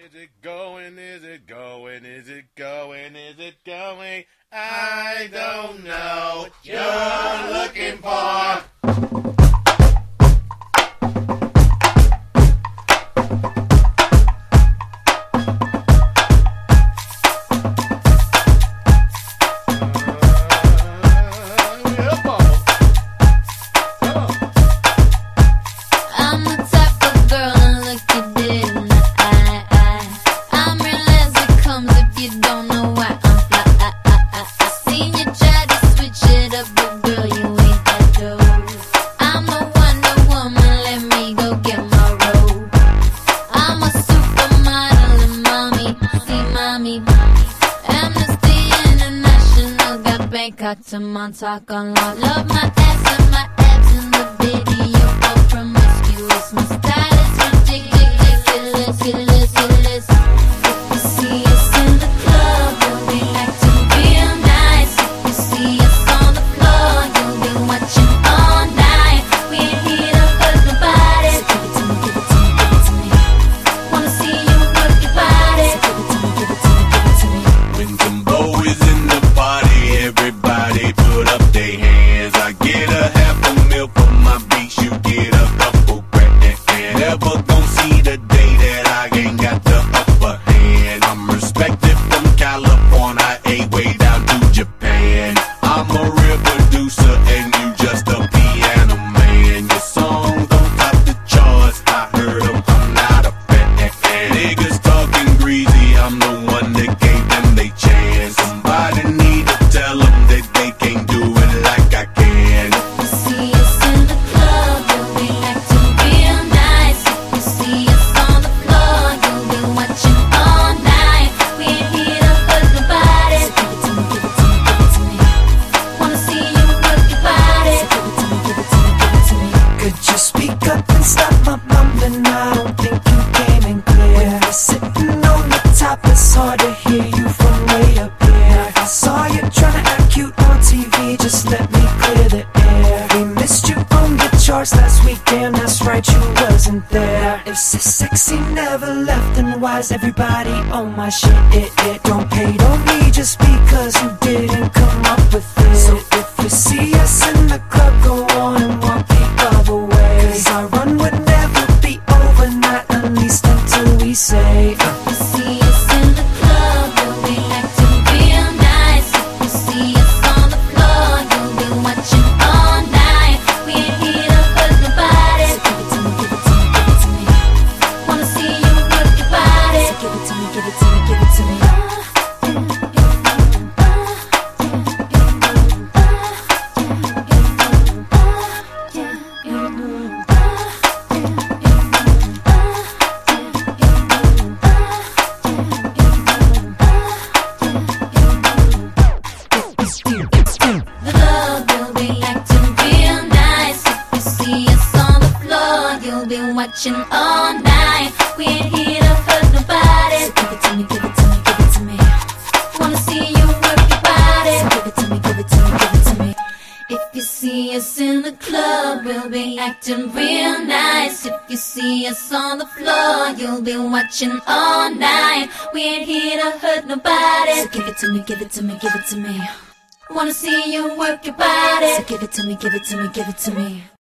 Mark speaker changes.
Speaker 1: Is it going? Is it going? Is it going? Is it going? I don't know what you're looking for.
Speaker 2: Got to Montauk on law. Love my ass and my abs in the video. All promiscuous. My style is ridiculous. If you see us in the club, we'll be acting real nice. If you see us on the floor, you'll be watching all night. We ain't here to hurt nobody. So give it to me, give it to me, give it to me. Wanna see you work your body. So give it to me, give it to me, give it to me.
Speaker 1: When Jumbo is in the party, everybody put up their hands. I get a half a meal for my beats, you get a couple grand. Never gon' see the day that I ain't got the upper hand. I'm respected from California, way down to Japan. I'm a real producer and you just a piano man. Your songs don't top the charts, I heard them, I'm not a fan. Niggas talking greasy, I'm the one that gave them they chance. Somebody need to tell them that they can't do it like I can.
Speaker 2: If you see us in the club, you'll be acting real nice. If you see us on the floor, you'll be watching all night. We ain't here to hurt nobody. So give it to me, give it to me, give it to me. Wanna see you work your body. So give it to me, give it to me, give it to me.
Speaker 3: Could you speak up and stop my mumbling? I don't think you came in clear. When you're sitting on the top, it's hard to hear you from way up here. I saw you trying to act cute on TV, just let me clear the air. We missed you on the charts last weekend, that's right, you wasn't there. If so sexy never left, then why is everybody on my shit? Don't hate on me just because you didn't come up with it. So if you see us in the club, go on and walk the other way. 'Cause our run would never be over, not at least until we say
Speaker 2: If you see us in the club, you'll be acting real nice. If you see us on the floor, you'll be watching all night. We ain't here to hurt nobody. So give it to me, give it to me, give it to me. Wanna see you work your body. So give it to me, give it to me, give it to me. The club, you'll be acting real nice. If you see us on the floor, you'll be watching all night. We ain't here to hurt nobody. So give it to me, give it to me, give it to me. Wanna see you work your body. So give it to me, give it to me, give it to me. If you see us in the club, we'll be acting real nice. If you see us on the floor, you'll be watching all night. We ain't here to hurt nobody. So give it to me, give it to me, give it to me. Wanna see you work your body. So give it to me, give it to me, give it to me.